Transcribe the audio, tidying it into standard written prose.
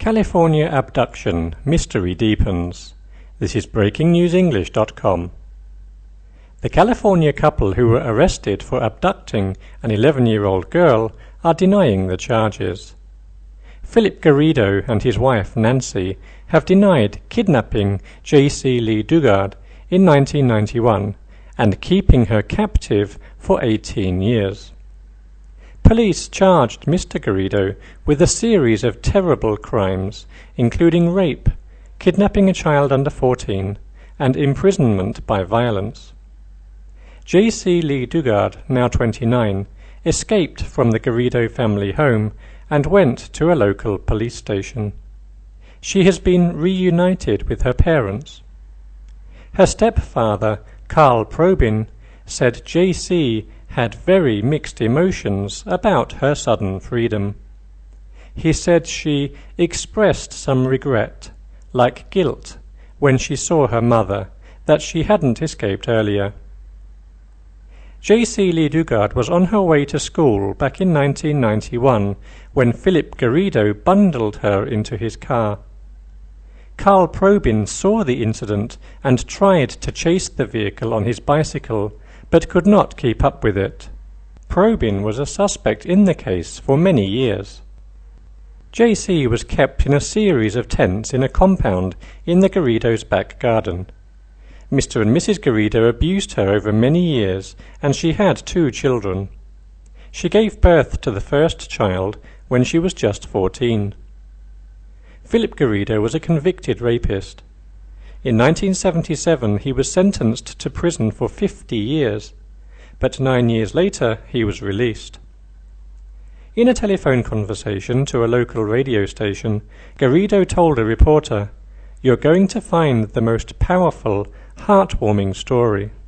California abduction mystery deepens. This is BreakingNewsEnglish.com. The California couple who were arrested for abducting an 11-year-old girl are denying the charges. Philip Garrido and his wife Nancy have denied kidnapping J.C. Lee Dugard in 1991 and keeping her captive for 18 years. Police charged Mr. Garrido with a series of terrible crimes, including rape, kidnapping a child under 14, and imprisonment by violence. J.C. Lee Dugard, now 29, escaped from the Garrido family home and went to a local police station. She has been reunited with her parents. Her stepfather, Carl Probyn, said J.C. had very mixed emotions about her sudden freedom. He said she expressed some regret, like guilt, when she saw her mother, that she hadn't escaped earlier. J.C. Lee Dugard was on her way to school back in 1991 when Philip Garrido bundled her into his car. Carl Probyn saw the incident and tried to chase the vehicle on his bicycle, but could not keep up with it. Probyn was a suspect in the case for many years. J.C. was kept in a series of tents in a compound in the Garridos' back garden. Mr. and Mrs. Garrido abused her over many years, and she had 2 children. She gave birth to the first child when she was just 14. Philip Garrido was a convicted rapist. In 1977 he was sentenced to prison for 50 years, but 9 years later he was released. In a telephone conversation to a local radio station, Garrido told a reporter, "You're going to find the most powerful, heartwarming story."